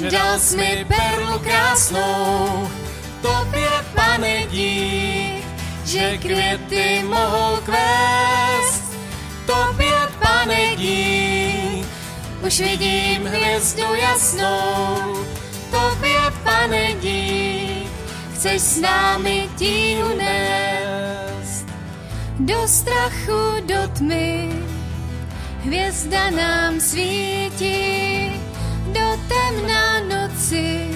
že dal jsi mi perlu krásnou, tobě, Pane, dík, že květy mohou kvést, tobě, Pane, dík, už vidím hvězdu jasnou, tobě, Pane, dík, chceš s námi tíhu nést. Do strachu, do tmy, hvězda nám svítí, do temná noci,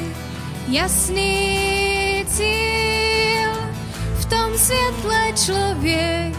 jasný cíl. V tom světle člověk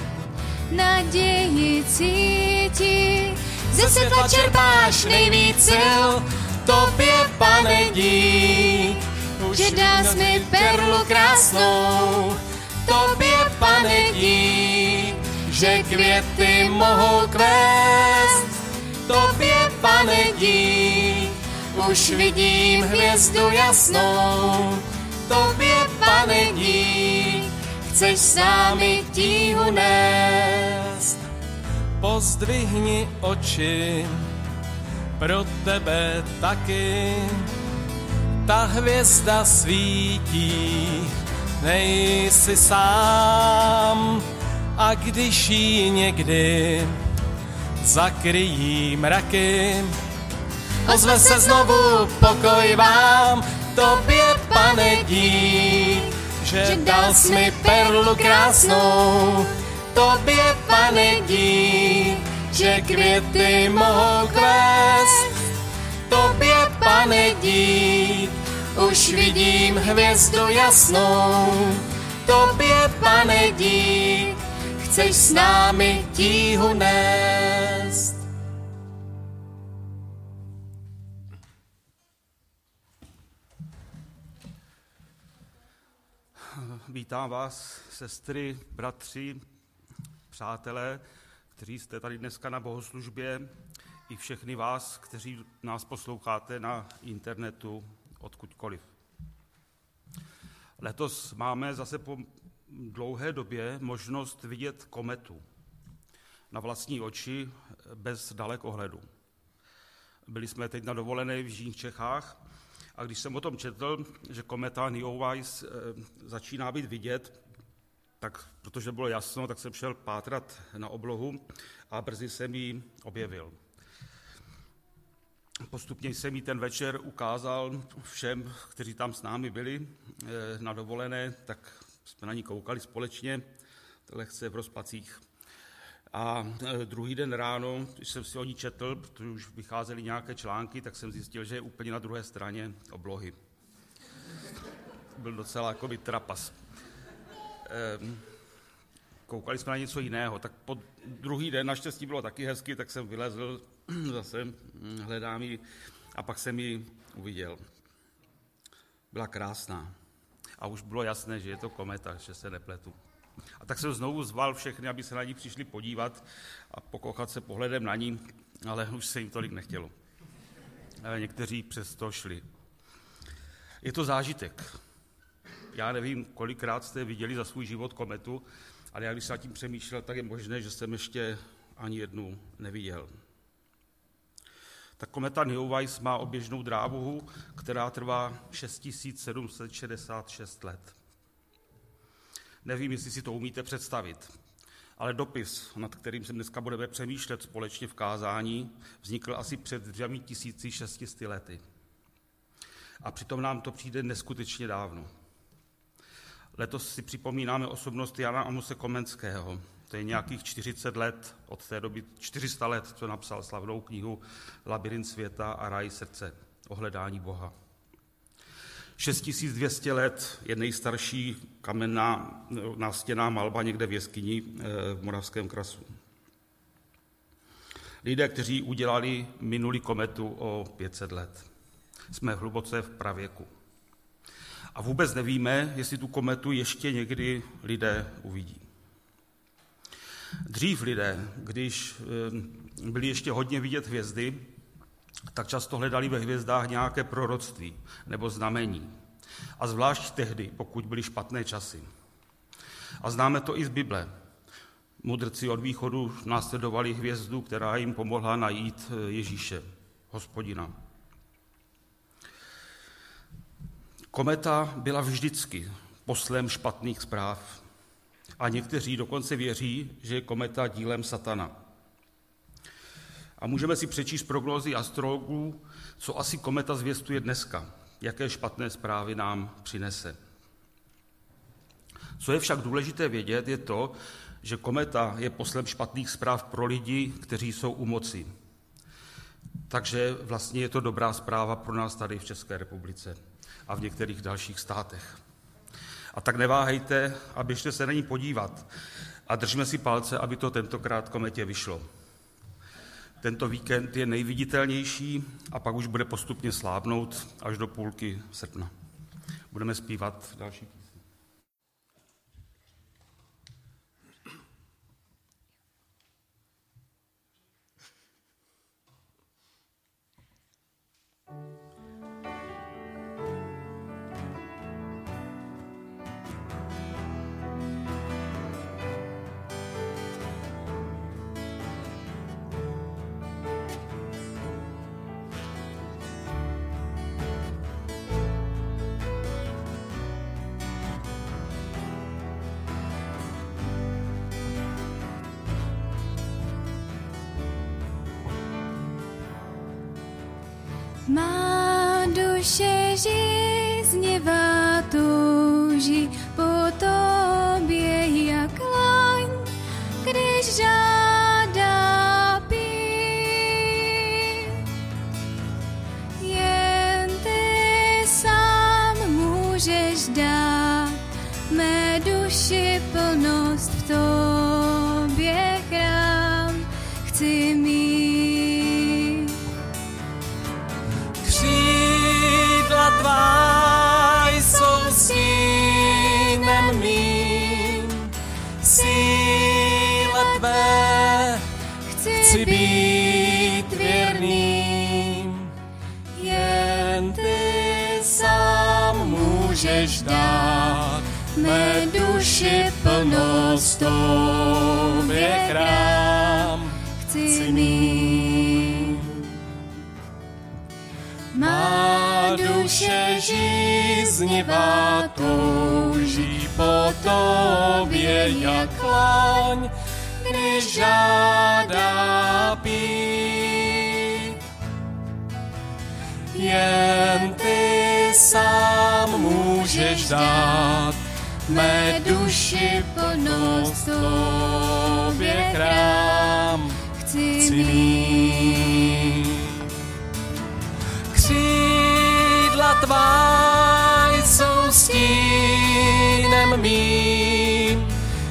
naději cítí. Ze světla čerpáš nejvíc sil, tobě, Pane, dík, že dás mi perlu krásnou, tobě, Pane, dík, že květy mohou kvést, tobě, Pane, dík, už vidím hvězdu jasnou, tobě, Pane, dík, chceš s námi tíhu nést. Pozdvihni oči, pro tebe taky, ta hvězda svítí, nejsi sám, a když jí někdy zakryjí mraky, ozve se znovu pokoj vám, tobě, Pane, dík, že dal jsi mi perlu krásnou, tobě, Pane, dík, že květy mohou kvést, tobě, Pane, dík, už vidím hvězdu jasnou, tobě, Pane, dík, chceš s námi tíhu nést. Vítám vás, sestry, bratři, přátelé, kteří jste tady dneska na bohoslužbě, i všechny vás, kteří nás posloucháte na internetu odkudkoliv. Letos máme zase po dlouhé době možnost vidět kometu na vlastní oči bez dalekohledu. Byli jsme teď na dovolené v jižních Čechách a když jsem o tom četl, že kometa Neowise začíná být vidět, tak protože bylo jasno, tak jsem šel pátrat na oblohu a brzy jsem ji objevil. Postupně jsem ji ten večer ukázal všem, kteří tam s námi byli na dovolené, tak jsme na ní koukali společně, lehce v rozpacích. A druhý den ráno, když jsem si o ní četl, protože už vycházely nějaké články, tak jsem zjistil, že je úplně na druhé straně oblohy. Byl docela jakoby trapas. Koukali jsme na něco jiného, tak po druhý den, naštěstí bylo taky hezky, tak jsem vylezl zase, hledám ji a pak jsem ji uviděl. Byla krásná a už bylo jasné, že je to kometa, že se nepletu. A tak jsem znovu zval všechny, aby se na ní přišli podívat a pokochat se pohledem na ní, ale už se jim tolik nechtělo. Ale někteří přesto šli. Je to zážitek. Já nevím, kolikrát jste viděli za svůj život kometu, ale já když jsem nad tím přemýšlel, tak je možné, že jsem ještě ani jednu neviděl. Ta kometa Neowise má oběžnou dráhu, která trvá 6766 let. Nevím, jestli si to umíte představit, ale dopis, nad kterým se dneska budeme přemýšlet společně v kázání, vznikl asi před 2600 lety. A přitom nám to přijde neskutečně dávno. Letos si připomínáme osobnost Jana Amose Komenského. To je nějakých 40 let, od té doby 400 let, co napsal slavnou knihu Labyrint světa a ráj srdce o hledání Boha. 6200 let je nejstarší kamenná nástěnná malba někde v jeskyni v Moravském krasu. Lidé, kteří udělali minulý kometu o 500 let. Jsme hluboce v pravěku. A vůbec nevíme, jestli tu kometu ještě někdy lidé uvidí. Dřív lidé, když byli ještě hodně vidět hvězdy, tak často hledali ve hvězdách nějaké proroctví nebo znamení. A zvlášť tehdy, pokud byly špatné časy. A známe to i z Bible. Mudrci od východu následovali hvězdu, která jim pomohla najít Ježíše, Hospodina. Kometa byla vždycky poslem špatných zpráv a někteří dokonce věří, že je kometa dílem satana. A můžeme si přečíst prognózy astrologů, co asi kometa zvěstuje dneska, jaké špatné zprávy nám přinese. Co je však důležité vědět, je to, že kometa je poslem špatných zpráv pro lidi, kteří jsou u moci. Takže vlastně je to dobrá zpráva pro nás tady v České republice a v některých dalších státech. A tak neváhejte a běžte se na ní podívat a držme si palce, aby to tentokrát kometě vyšlo. Tento víkend je nejviditelnější a pak už bude postupně slábnout až do půlky srpna. Budeme zpívat další písně. Má duše žíznivá touží po tobě jak laň, když žádá pít. Jen ty sám můžeš dát mé duši plnost, v tobě chrám chci mít. Tvá jsou stínem mým, síle tvé chci být věrným. Jen ty sám můžeš dát mé duši plnost, tobě chrám chci mít. Má duše žíznivá touží po tobě jak laň, když žádá pít. Jen ty sám můžeš dát mé duši plnost, tobě chrám chci mít. Křídla tvá jsou stínem mým,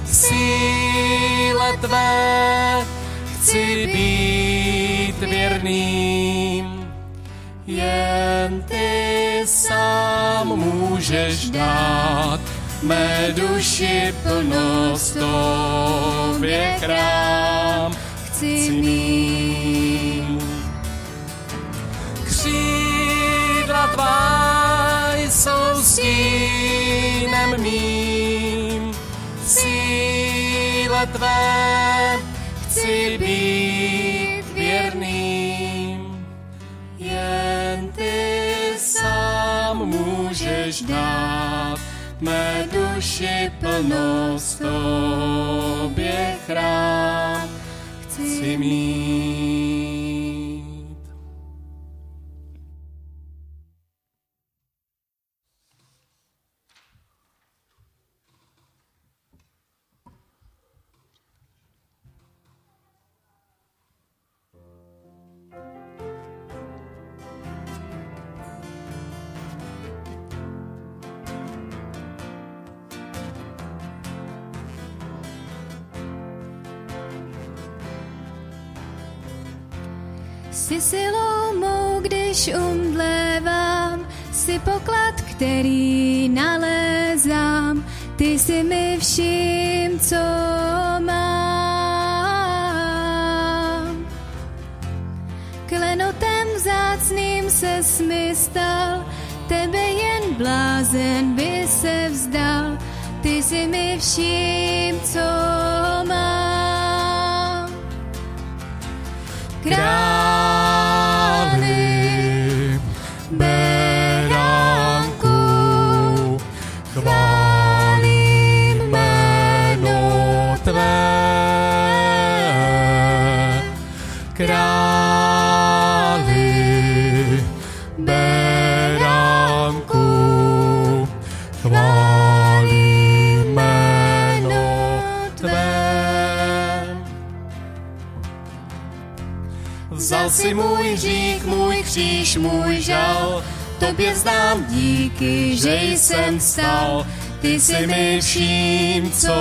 síle tvé chci být věrným. Jen ty sám můžeš dát mé duši plnost, tobě chrám chci mít. Křídla tvá jsou stínem mým, síle tvé chci být věrným. Jen ty sám můžeš dát mé duši plnost, tobě chrám chci mít. Jsi silou mou, když umdlévám, jsi poklad, který nalézám. Ty jsi mi vším, co mám. Klenotem vzácným ses mi stal, tebe jen blázen by se vzdal. Ty jsi mi vším, co mám. Králi beránku kříž můj žal, tobě vzdám díky, že jsem vstal, ty jsi mi vším, co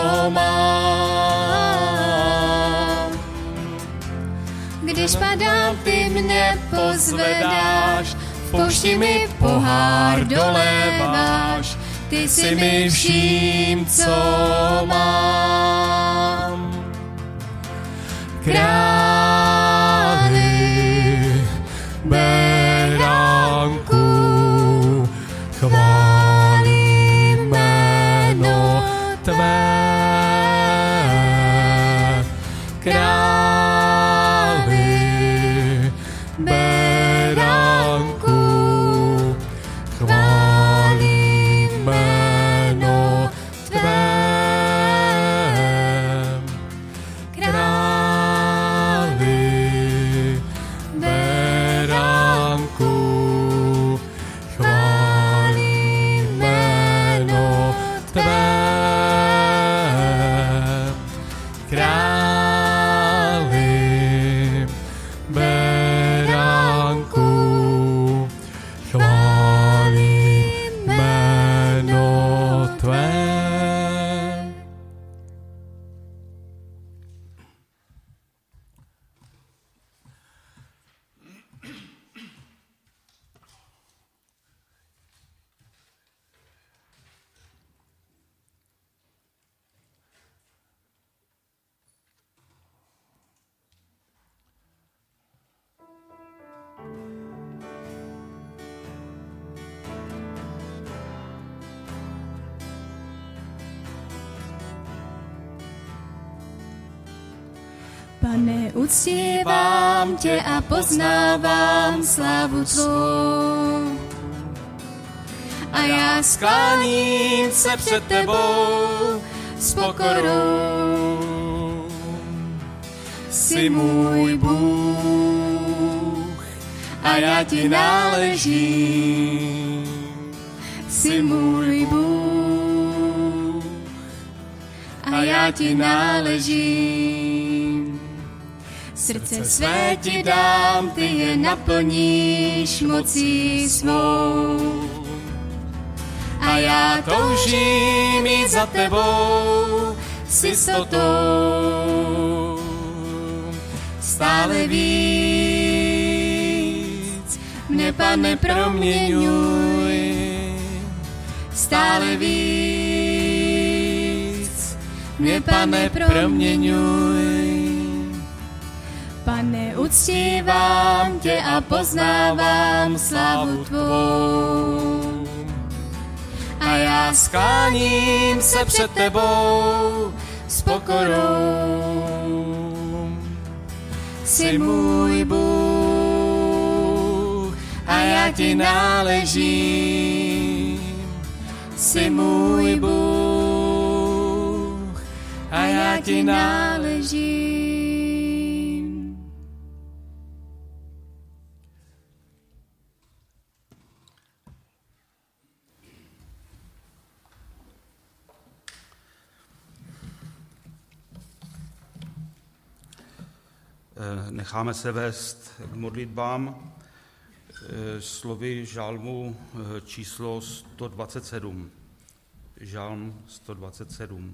mám. Když padám, ty mě pozvedáš, v poušti mi pohár doléváš, ty jsi mi vším, co mám. Králi beránku, chválím jméno tvé. Králi beránku, chválím jméno tvé. Králi beránku, chválím jméno tvé. Králi beránku, chválím jméno tvé. Pane, uctívám tě a poznávám slávu tvou. A já skláním se před tebou s pokorou. Jsi můj Bůh a já ti náležím. Jsi můj Bůh a já ti náležím. Srdce své ti dám, ty je naplníš mocí svou. A já toužím jít za tebou s jistotou. Stále víc mě, Pane, proměňuj. Stále víc mě, Pane, proměňuj. Pane, uctívám tě a poznávám slávu tvou. A já skláním se před tebou s pokorou. Jsi můj Bůh a já ti náležím. Jsi můj Bůh a já ti náležím. Necháme se vést k modlitbám slovy žalmu číslo 127. Žalm 127.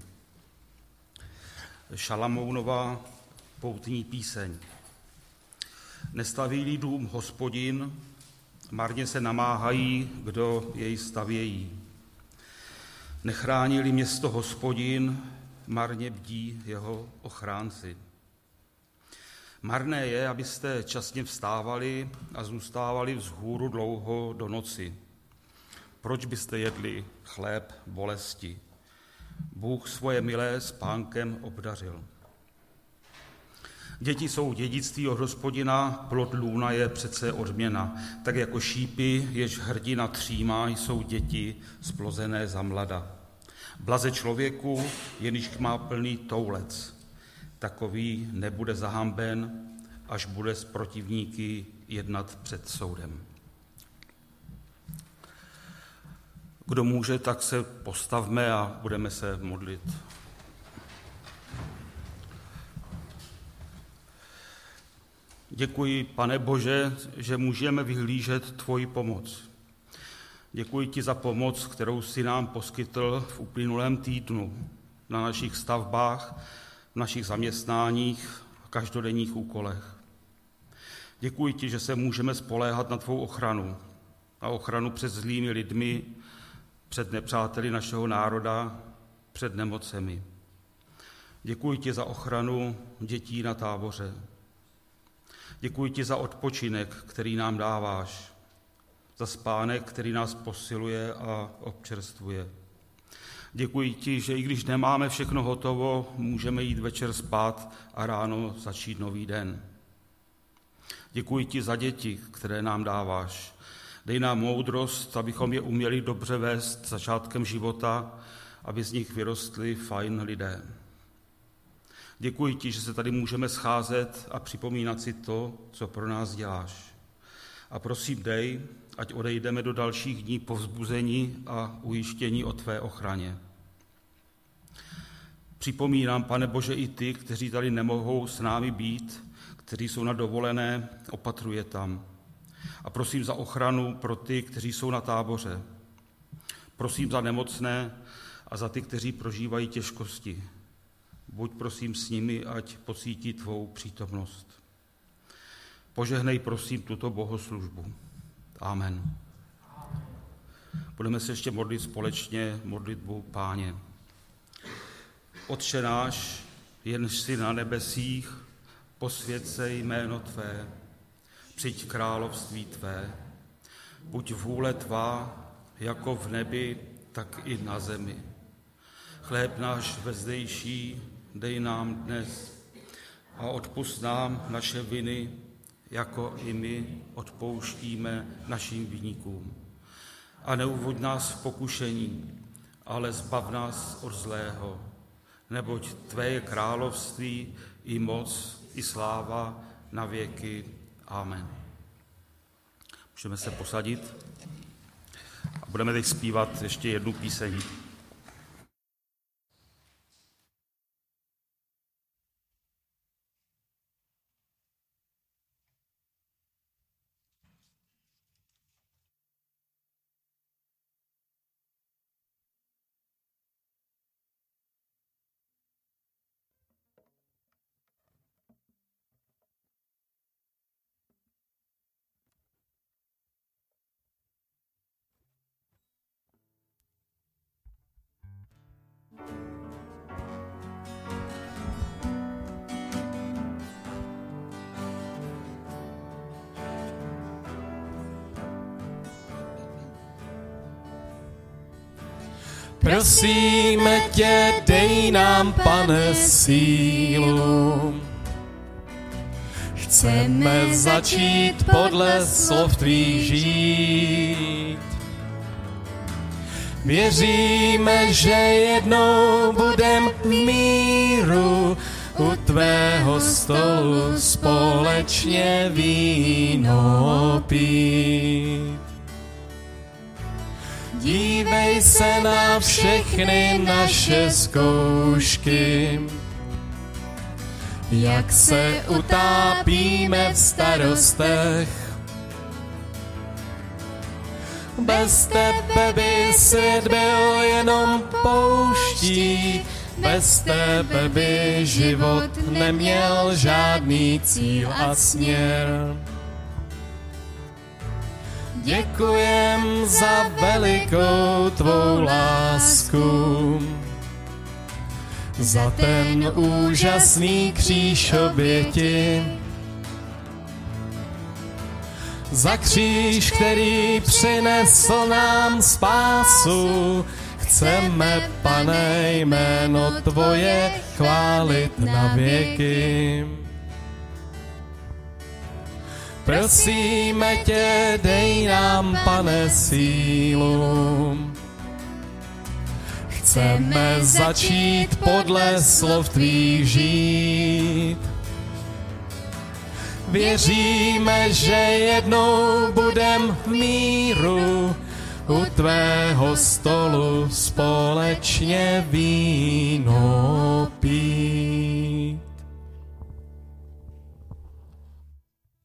Šalamounova poutní píseň. Nestaví dům Hospodin, marně se namáhají, kdo jej stavějí. Nechránili město Hospodin, marně bdí jeho ochránci. Marné je, abyste časně vstávali a zůstávali vzhůru dlouho do noci. Proč byste jedli chléb bolesti? Bůh svoje milé spánkem obdařil. Děti jsou dědictví od Hospodina, plod lůna je přece odměna. Tak jako šípy, jež hrdina třímá, jsou děti splozené za mlada. Blaze člověku, jenž má plný toulec. Takový nebude zahamben, až bude s protivníky jednat před soudem. Kdo může, tak se postavme a budeme se modlit. Děkuji, Pane Bože, že můžeme vyhlížet tvoji pomoc. Děkuji ti za pomoc, kterou jsi nám poskytl v uplynulém týdnu na našich stavbách, v našich zaměstnáních a každodenních úkolech. Děkuji ti, že se můžeme spoléhat na tvou ochranu a ochranu před zlými lidmi, před nepřáteli našeho národa, před nemocemi. Děkuji ti za ochranu dětí na táboře. Děkuji ti za odpočinek, který nám dáváš, za spánek, který nás posiluje a občerstvuje. Děkuji ti, že i když nemáme všechno hotovo, můžeme jít večer spát a ráno začít nový den. Děkuji ti za děti, které nám dáváš. Dej nám moudrost, abychom je uměli dobře vést začátkem života, aby z nich vyrostli fajn lidé. Děkuji ti, že se tady můžeme scházet a připomínat si to, co pro nás děláš. A prosím, dej, ať odejdeme do dalších dní povzbuzení a ujištění o tvé ochraně. Připomínám, Pane Bože, i ty, kteří tady nemohou s námi být, kteří jsou na dovolené, opatruj je tam. A prosím za ochranu pro ty, kteří jsou na táboře. Prosím za nemocné a za ty, kteří prožívají těžkosti. Buď prosím s nimi, ať pocítí tvou přítomnost. Požehnej prosím tuto bohoslužbu. Amen. Budeme se ještě modlit společně modlitbu Páně. Otče náš, jenž jsi na nebesích, posvěť se jméno tvé, přijď království tvé, buď vůle tvá, jako v nebi, tak i na zemi. Chléb náš vezdejší dej nám dnes a odpusť nám naše viny, jako i my odpouštíme našim viníkům. A neuvoď nás v pokušení, ale zbav nás od zlého, neboť tvé je království i moc, i sláva na věky. Amen. Můžeme se posadit a budeme teď zpívat ještě jednu píseň. Prosíme tě, dej nám, Pane, sílu. Chceme začít podle slov tvých žít. Věříme, že jednou budem v míru u tvého stolu společně víno pít. Dívej se na všechny naše zkoušky, jak se utápíme v starostech. Bez tebe by svět byl jenom pouští, bez tebe by život neměl žádný cíl a směr. Děkujem za velikou tvou lásku, za ten úžasný kříž oběti, za kříž, který přinesl nám spásu. Chceme, Pane, jméno tvoje chválit na věky. Prosíme tě, dej nám, Pane, sílu. Chceme začít podle slov tvých žít. Věříme, že jednou budem v míru u tvého stolu společně víno pít.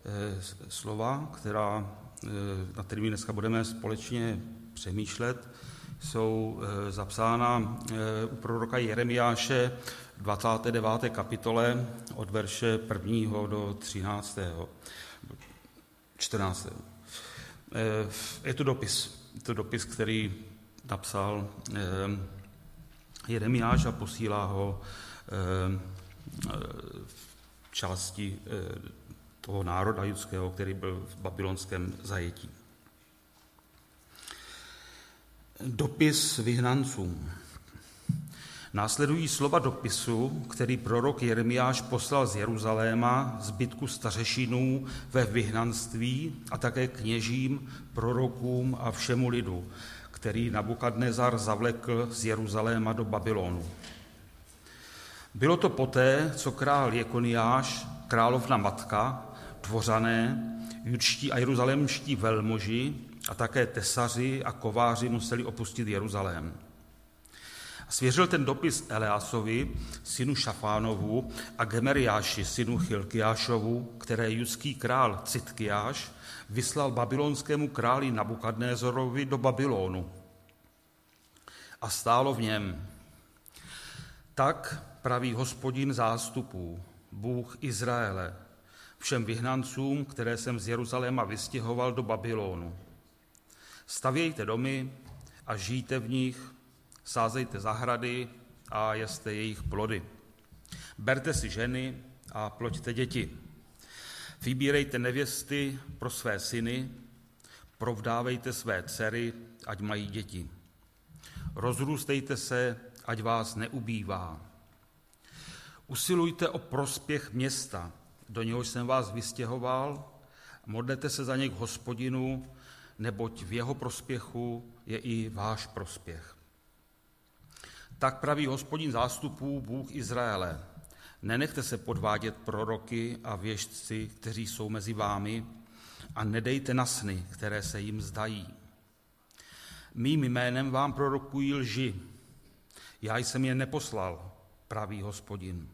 slova, na kterými dneska budeme společně přemýšlet, jsou zapsána u proroka Jeremiáše 29. kapitole od verše 1. do 13. 14. Je to dopis, který napsal Jeremiáš a posílá ho části toho národa judského, který byl v babylonském zajetí. Dopis vyhnancům. Následují slova dopisu, který prorok Jeremiáš poslal z Jeruzaléma zbytku stařešinů ve vyhnanství a také kněžím, prorokům a všemu lidu, který Nabukadnezar zavlekl z Jeruzaléma do Babylonu. Bylo to poté, co král Jekoniáš, královna matka, dvořané, judští a jeruzalémští velmoži a také tesaři a kováři museli opustit Jeruzalém. Svěřil ten dopis Eleasovi, synu Šafánovu, a Gemeriáši, synu Chilkiášovu, které judský král Citkiáš vyslal babylonskému králi Nabukadnézorovi do Babylonu. A stálo v něm: tak praví Hospodin zástupů, Bůh Izraele, všem vyhnancům, které jsem z Jeruzaléma vystěhoval do Babylonu. Stavějte domy a žijte v nich, sázejte zahrady a jeste jejich plody. Berte si ženy a ploďte děti. Vybírejte nevěsty pro své syny, provdávejte své dcery, ať mají děti. Rozrůstejte se, ať vás neubývá. Usilujte o prospěch města, do něhož jsem vás vystěhoval, modlete se za něj k Hospodinu, neboť v jeho prospěchu je i váš prospěch. Tak praví Hospodin zástupů, Bůh Izraele: nenechte se podvádět proroky a věštci, kteří jsou mezi vámi, a nedejte na sny, které se jim zdají. Mým jménem vám prorokují lži. Já jsem je neposlal, praví Hospodin.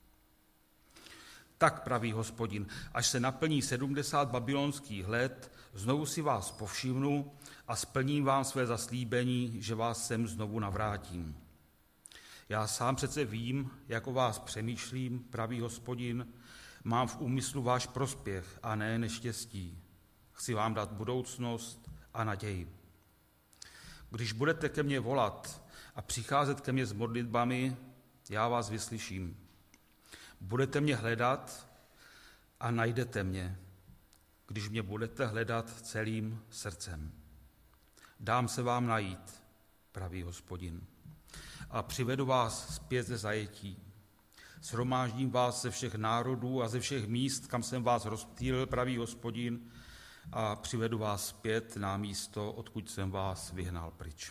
Tak praví Hospodin: až se naplní 70 babylonských let, znovu si vás povšimnu a splním vám své zaslíbení, že vás sem znovu navrátím. Já sám přece vím, jak o vás přemýšlím, praví Hospodin, mám v úmyslu váš prospěch a ne neštěstí. Chci vám dát budoucnost a naději. Když budete ke mně volat a přicházet ke mně s modlitbami, já vás vyslyším. Budete mě hledat a najdete mě, když mě budete hledat celým srdcem. Dám se vám najít, praví Hospodin, a přivedu vás zpět ze zajetí. Shromáždím vás ze všech národů a ze všech míst, kam jsem vás rozptýlil, praví Hospodin, a přivedu vás zpět na místo, odkud jsem vás vyhnal pryč.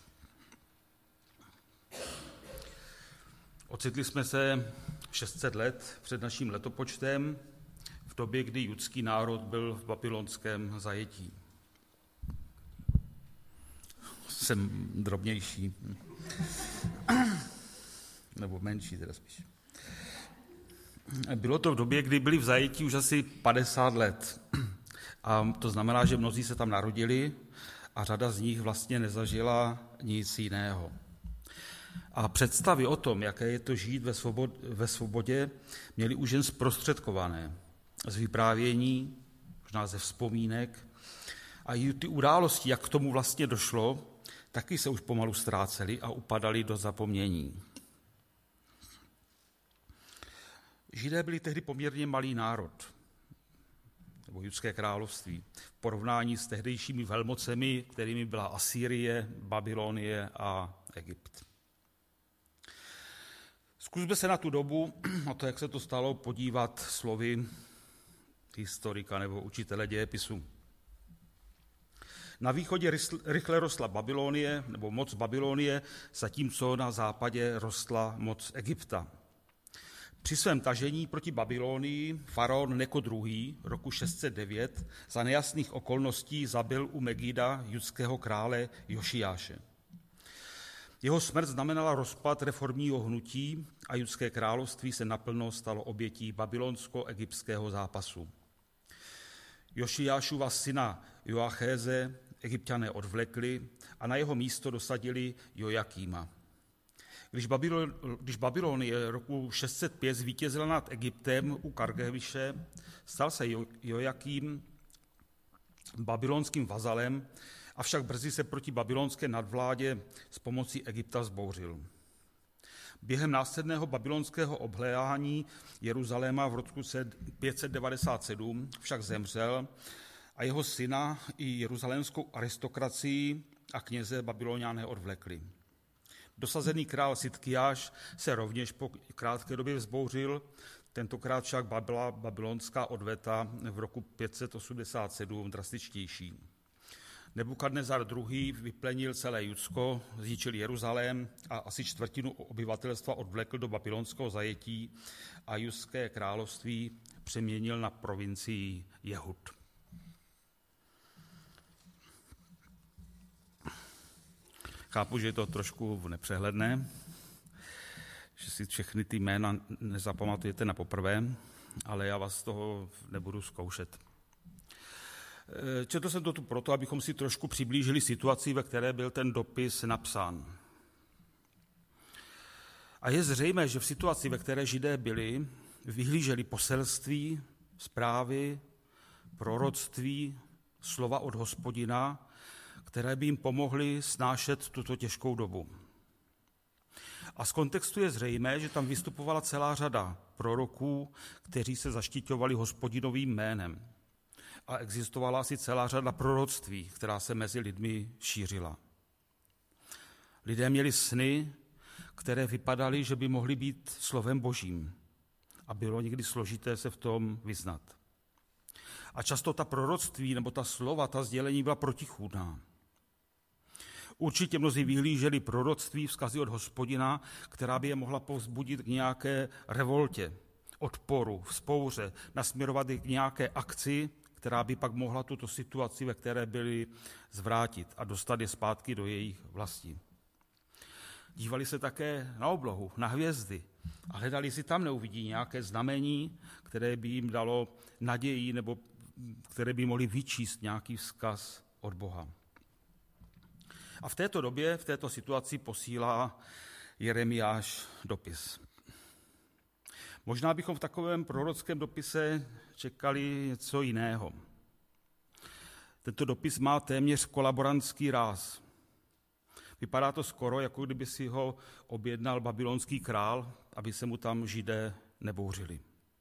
Ocitli jsme se 600 let před naším letopočtem, v době, kdy judský národ byl v babylonském zajetí. Jsem drobnější. Nebo menší teda spíš. Bylo to v době, kdy byli v zajetí už asi 50 let. A to znamená, že mnozí se tam narodili a řada z nich vlastně nezažila nic jiného. A představy o tom, jaké je to žít ve svobodě, měli už jen zprostředkované z vyprávění, možná ze vzpomínek. A i ty události, jak k tomu vlastně došlo, taky se už pomalu ztrácely a upadaly do zapomnění. Židé byli tehdy poměrně malý národ, nebo judské království, v porovnání s tehdejšími velmocemi, kterými byla Asýrie, Babylonie a Egypt. Zkusme se na tu dobu, a to, jak se to stalo, podívat slovy historika nebo učitele dějepisu. Na východě rychle rostla Babylonie, nebo moc Babylonie, zatímco na západě rostla moc Egypta. Při svém tažení proti Babylonii faraon Neko II. Roku 609 za nejasných okolností zabil u Megida judského krále Jošiáše. Jeho smrt znamenala rozpad reformního hnutí a judské království se naplno stalo obětí babylonsko-egyptského zápasu. Jošiášova syna Joachéze Egypťané odvlekli a na jeho místo dosadili Jojakýma. Když Babylonie roku 605 zvítězila nad Egyptem u Kargeviše, stal se Jojakým babylonským vazalem, avšak brzy se proti babylonské nadvládě s pomocí Egypta vzbouřil. Během následného babylonského obléhání Jeruzaléma v roku 597 však zemřel a jeho syna i jeruzalémskou aristokracii a kněze Babyloniané odvlekli. Dosazený král Sidkiáš se rovněž po krátké době vzbouřil, tentokrát však byla babylonská odveta v roku 587 drastičtější. Nebukadnezar II. Vyplenil celé Judsko, zničil Jeruzalém a asi čtvrtinu obyvatelstva odvlekl do babylonského zajetí a judské království přeměnil na provincii Jehud. Chápu, že je to trošku nepřehledné, že si všechny ty jména nezapamatujete na poprvé, ale já vás z toho nebudu zkoušet. Četl jsem to tu proto, abychom si trošku přiblížili situaci, ve které byl ten dopis napsán. A je zřejmé, že v situaci, ve které Židé byli, vyhlíželi poselství, zprávy, proroctví, slova od Hospodina, které by jim pomohly snášet tuto těžkou dobu. A z kontextu je zřejmé, že tam vystupovala celá řada proroků, kteří se zaštiťovali Hospodinovým jménem. A existovala asi celá řada proroctví, která se mezi lidmi šířila. Lidé měli sny, které vypadaly, že by mohly být slovem Božím. A bylo někdy složité se v tom vyznat. A často ta proroctví nebo ta slova, ta sdělení byla protichůdná. Určitě mnozí vyhlíželi proroctví, vzkazy od Hospodina, která by je mohla povzbudit k nějaké revoltě, odporu, vzpouře, nasměrovat je k nějaké akci, která by pak mohla tuto situaci, ve které byli, zvrátit a dostat je zpátky do jejich vlasti. Dívali se také na oblohu, na hvězdy a hledali, si tam neuvidí nějaké znamení, které by jim dalo naději nebo které by mohly vyčíst nějaký vzkaz od Boha. A v této době, v této situaci posílá Jeremiáš dopis. Možná bychom v takovém prorockém dopise čekali něco jiného. Tento dopis má téměř kolaborantský ráz. Vypadá to skoro, jako kdyby si ho objednal babylonský král, aby se mu tam Židé nebouřili.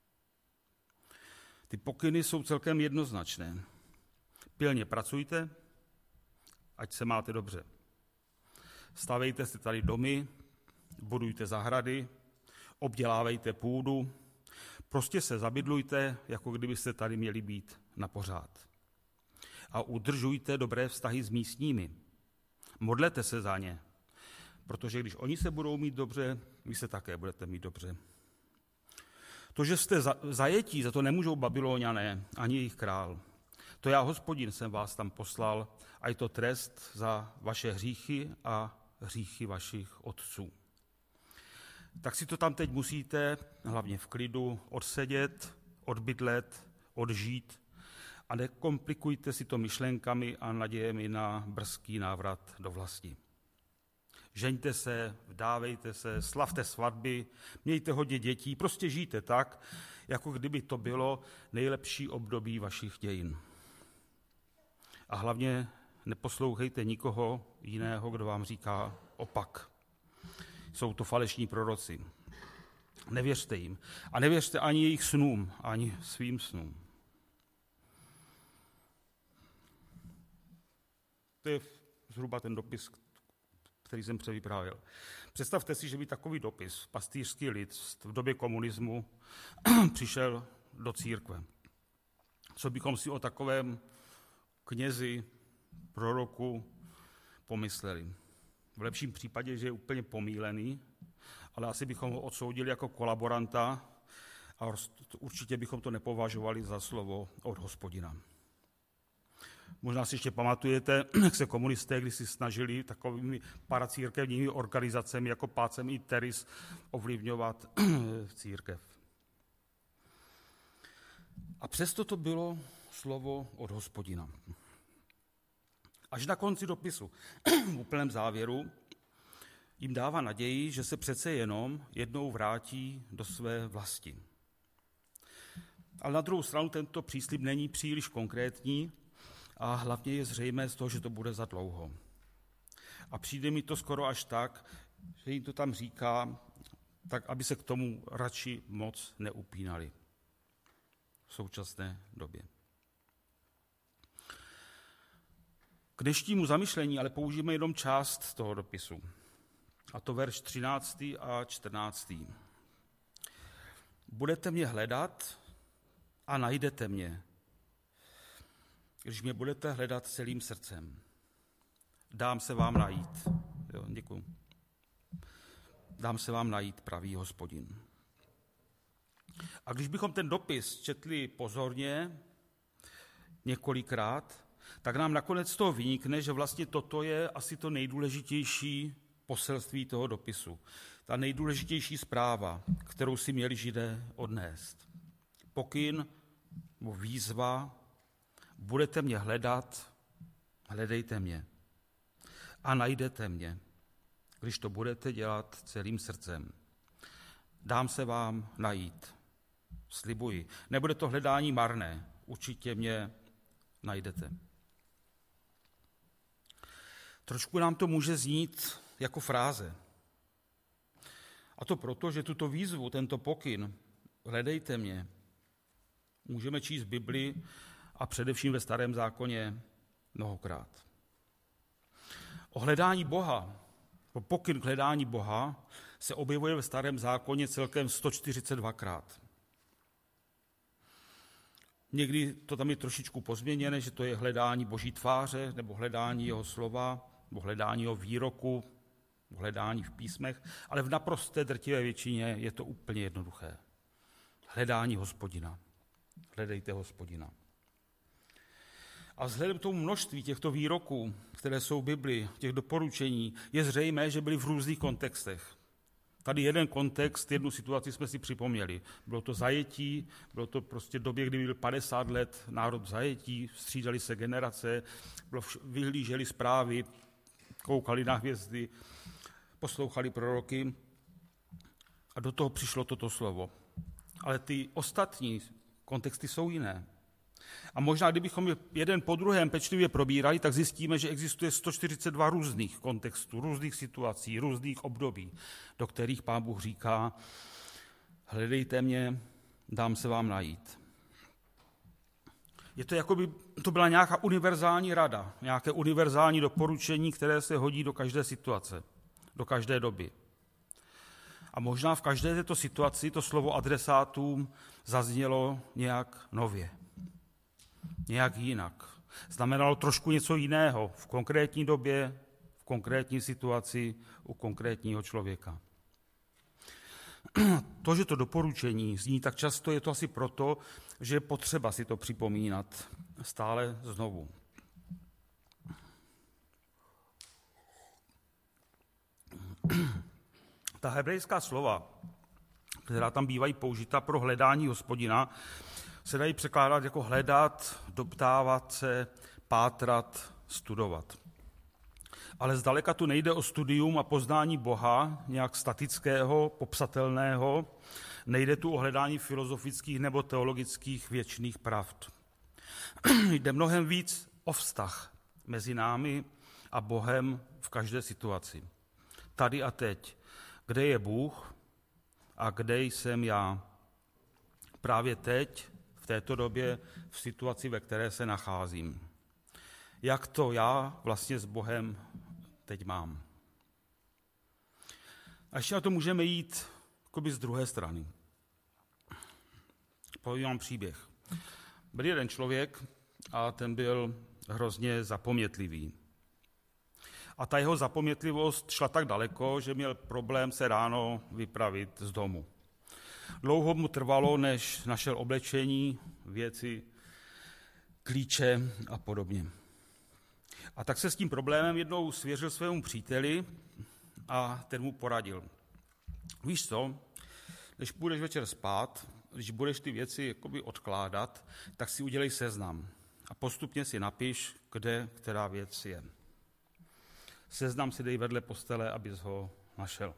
Ty pokyny jsou celkem jednoznačné. Pilně pracujte, ať se máte dobře. Stavejte si tady domy, budujte zahrady, obdělávejte půdu, prostě se zabydlujte, jako kdybyste tady měli být na pořád. A udržujte dobré vztahy s místními. Modlete se za ně, protože když oni se budou mít dobře, vy se také budete mít dobře. To, že jste zajetí, za to nemůžou Babyloniané ani jejich král. To já, Hospodin, jsem vás tam poslal a je to trest za vaše hříchy a hříchy vašich otců. Tak si to tam teď musíte, hlavně v klidu, odsedět, odbydlet, odžít a nekomplikujte si to myšlenkami a nadějemi na brzký návrat do vlasti. Žeňte se, vdávejte se, slavte svatby, mějte hodně dětí, prostě žijte tak, jako kdyby to bylo nejlepší období vašich dějin. A hlavně neposlouchejte nikoho jiného, kdo vám říká opak. Jsou to falešní proroci. Nevěřte jim. A nevěřte ani jejich snům, ani svým snům. To je zhruba ten dopis, který jsem převyprávěl. Představte si, že by takový dopis, pastýřský lid v době komunismu, přišel do církve. Co bychom si o takovém knězi, proroku pomysleli? V lepším případě, že je úplně pomýlený, ale asi bychom ho odsoudili jako kolaboranta a určitě bychom to nepovažovali za slovo od Hospodina. Možná si ještě pamatujete, jak se komunisté když si snažili takovými paracírkevními organizacemi jako Pacem i Teris ovlivňovat církev. A přesto to bylo slovo od Hospodina. Až na konci dopisu, v úplném závěru, jim dává naději, že se přece jenom jednou vrátí do své vlasti. Ale na druhou stranu tento příslib není příliš konkrétní a hlavně je zřejmé z toho, že to bude za dlouho. A přijde mi to skoro až tak, že jim to tam říká, tak aby se k tomu radši moc neupínali v současné době. K dnešnímu zamyšlení ale použijeme jenom část toho dopisu. A to verš 13. a 14. Budete mě hledat a najdete mě, když mě budete hledat celým srdcem. Dám se vám najít. Jo, děkuji. Dám se vám najít, pravý Hospodin. A když bychom ten dopis četli pozorně několikrát, tak nám nakonec z toho vynikne, že vlastně toto je asi to nejdůležitější poselství toho dopisu. Ta nejdůležitější zpráva, kterou si měli Židé odnést. Pokyn, výzva, budete mě hledat, hledejte mě. A najdete mě, když to budete dělat celým srdcem. Dám se vám najít. Slibuji. Nebude to hledání marné. Určitě mě najdete. Trošku nám to může znít jako fráze. A to proto, že tuto výzvu, tento pokyn, hledejte mě, můžeme číst v Biblii a především ve Starém zákoně mnohokrát. O hledání Boha, o pokyn k hledání Boha se objevuje ve Starém zákoně celkem 142krát. Někdy to tam je trošičku pozměněné, že to je hledání Boží tváře, nebo hledání jeho slova, nebo hledání jeho výroku, hledání v písmech, ale v naprosté drtivé většině je to úplně jednoduché. Hledání Hospodina. Hledejte Hospodina. A vzhledem k tomu množství těchto výroků, které jsou v Biblii, těch doporučení, je zřejmé, že byly v různých kontextech. Tady jeden kontext, jednu situaci jsme si připomněli. Bylo to zajetí, bylo to prostě v době, kdy byl 50 let národ v zajetí, střídali se generace, vyhlíželi zprávy, koukali na hvězdy, poslouchali proroky a do toho přišlo toto slovo. Ale ty ostatní kontexty jsou jiné. A možná, kdybychom je jeden po druhém pečlivě probírali, tak zjistíme, že existuje 142 různých kontextů, různých situací, různých období, do kterých Pán Bůh říká, hledejte mě, dám se vám najít. Je to, jako by to byla nějaká univerzální rada, nějaké univerzální doporučení, které se hodí do každé situace, do každé doby. A možná v každé této situaci to slovo adresátům zaznělo nějak nově. Nějak jinak. Znamenalo trošku něco jiného v konkrétní době, v konkrétní situaci u konkrétního člověka. To, že to doporučení zní tak často, je to asi proto, že je potřeba si to připomínat stále znovu. Ta hebrejská slova, která tam bývají použita pro hledání Hospodina, se dají překládat jako hledat, doptávat se, pátrat, studovat. Ale zdaleka tu nejde o studium a poznání Boha, nějak statického, popsatelného, nejde tu o hledání filozofických nebo teologických věčných pravd. Jde mnohem víc o vztah mezi námi a Bohem v každé situaci. Tady a teď. Kde je Bůh a kde jsem já? Právě teď, v této době, v situaci, ve které se nacházím. Jak to já vlastně s Bohem teď mám? A ještě na to můžeme jít z druhé strany. Povím vám příběh. Byl jeden člověk a ten byl hrozně zapomnětlivý. A ta jeho zapomnětlivost šla tak daleko, že měl problém se ráno vypravit z domu. Dlouho mu trvalo, než našel oblečení, věci, klíče a podobně. A tak se s tím problémem jednou svěřil svému příteli a ten mu poradil. Víš co, když půjdeš večer spát když budeš ty věci jakoby odkládat, tak si udělej seznam a postupně si napiš, kde která věc je. Seznam si dej vedle postele, abys ho našel.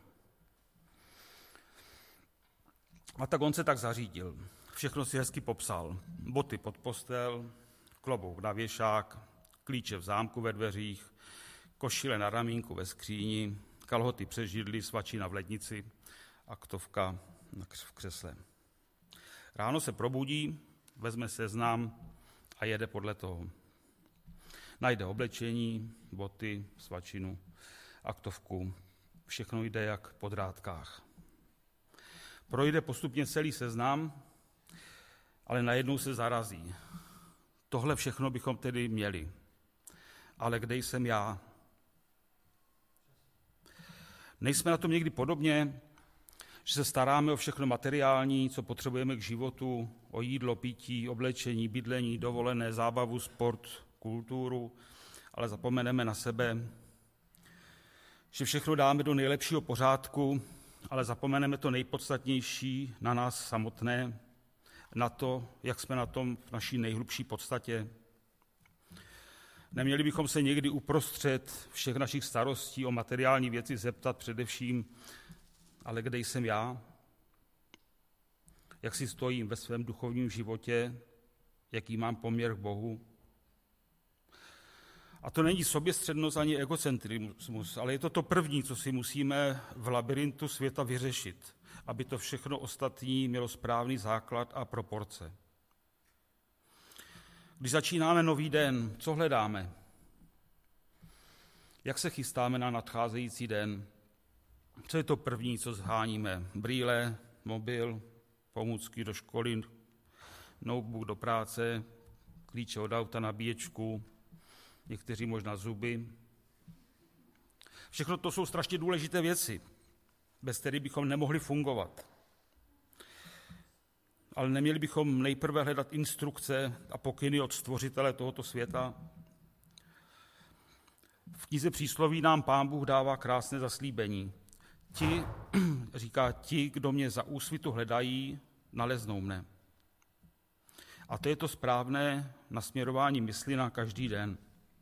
A tak on se tak zařídil. Všechno si hezky popsal. Boty pod postel, klobouk na věšák, klíče v zámku ve dveřích, košile na ramínku ve skříni, kalhoty přes židli, svačina v lednici, aktovka v křesle. Ráno se probudí, vezme seznam a jede podle toho. Najde oblečení, boty, svačinu, aktovku, všechno jde jak po drátkách. Projde postupně celý seznam, ale najednou se zarazí. Tohle všechno bychom tedy měli. Ale kde jsem já? Nejsme na tom někdy podobně, že se staráme o všechno materiální, co potřebujeme k životu, o jídlo, pití, oblečení, bydlení, dovolené, zábavu, sport, kulturu, ale zapomeneme na sebe, že všechno dáme do nejlepšího pořádku, ale zapomeneme to nejpodstatnější na nás samotné, na to, jak jsme na tom v naší nejhlubší podstatě. Neměli bychom se někdy uprostřed všech našich starostí o materiální věci zeptat především, ale kde jsem já? Jak si stojím ve svém duchovním životě? Jaký mám poměr k Bohu? A to není soběstřednost ani egocentrismus, ale je to první, co si musíme v labirintu světa vyřešit, aby to všechno ostatní mělo správný základ a proporce. Když začínáme nový den, co hledáme? Jak se chystáme na nadcházející den? Co je to první, co zháníme? Brýle, mobil, pomůcky do školy, notebook do práce, klíče od auta, nabíječku, někteří možná zuby. Všechno to jsou strašně důležité věci, bez kterých bychom nemohli fungovat. Ale neměli bychom nejprve hledat instrukce a pokyny od stvořitele tohoto světa. V knize Přísloví nám Pán Bůh dává krásné zaslíbení. Ti, kdo mě za úsvitu hledají, naleznou mne. A to je to správné nasměrování mysli na každý den.